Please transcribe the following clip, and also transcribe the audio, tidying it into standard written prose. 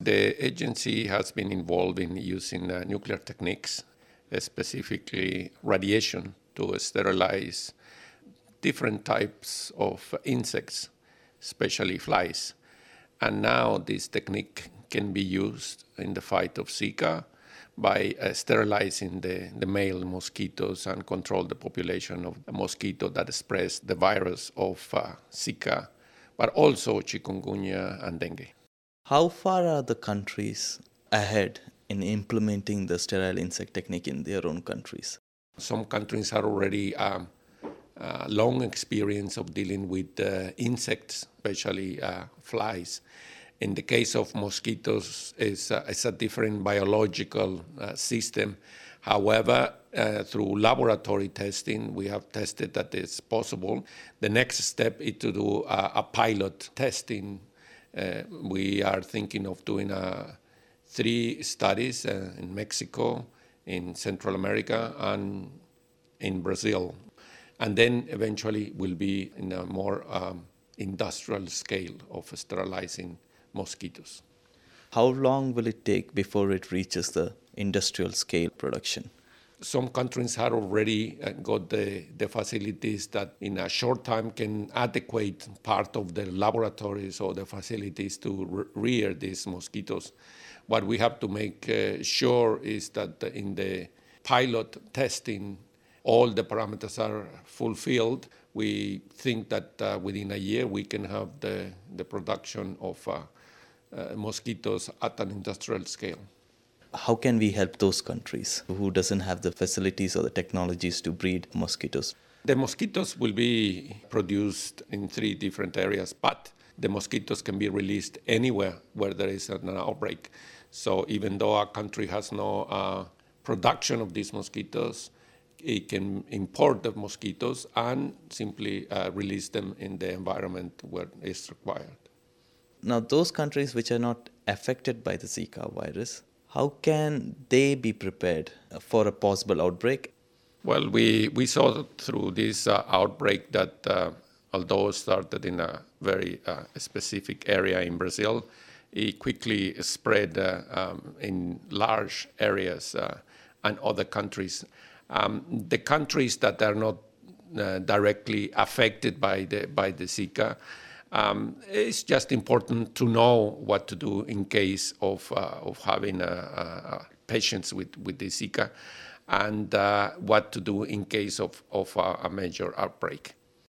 The agency has been involved in using nuclear techniques, specifically radiation, to sterilize different types of insects, especially flies. And now this technique can be used in the fight of Zika by sterilizing the male mosquitoes and control the population of the mosquito that spreads the virus of Zika, but also chikungunya and dengue. How far are the countries ahead in implementing the sterile insect technique in their own countries? Some countries are already long experience of dealing with insects, especially flies. In the case of mosquitoes, it's a different biological system. However, through laboratory testing, we have tested that it's possible. The next step is to do a pilot testing. We are thinking of doing 3 studies in Mexico, in Central America, and in Brazil. And then eventually will be in a more industrial scale of sterilizing mosquitoes. How long will it take before it reaches the industrial scale production? Some countries have already got the facilities that in a short time can adequate part of the laboratories or the facilities to rear these mosquitoes. What we have to make sure is that in the pilot testing, all the parameters are fulfilled. We think that within a year we can have the production of mosquitoes at an industrial scale. How can we help those countries who doesn't have the facilities or the technologies to breed mosquitoes? The mosquitoes will be produced in 3 different areas, but the mosquitoes can be released anywhere where there is an outbreak. So even though our country has no production of these mosquitoes, it can import the mosquitoes and simply release them in the environment where it's required. Now, those countries which are not affected by the Zika virus, how can they be prepared for a possible outbreak? Well, we saw through this outbreak that although it started in a very specific area in Brazil, it quickly spread in large areas and other countries. The countries that are not directly affected by the Zika, it's just important to know what to do in case of having patients with the Zika, and what to do in case of a major outbreak.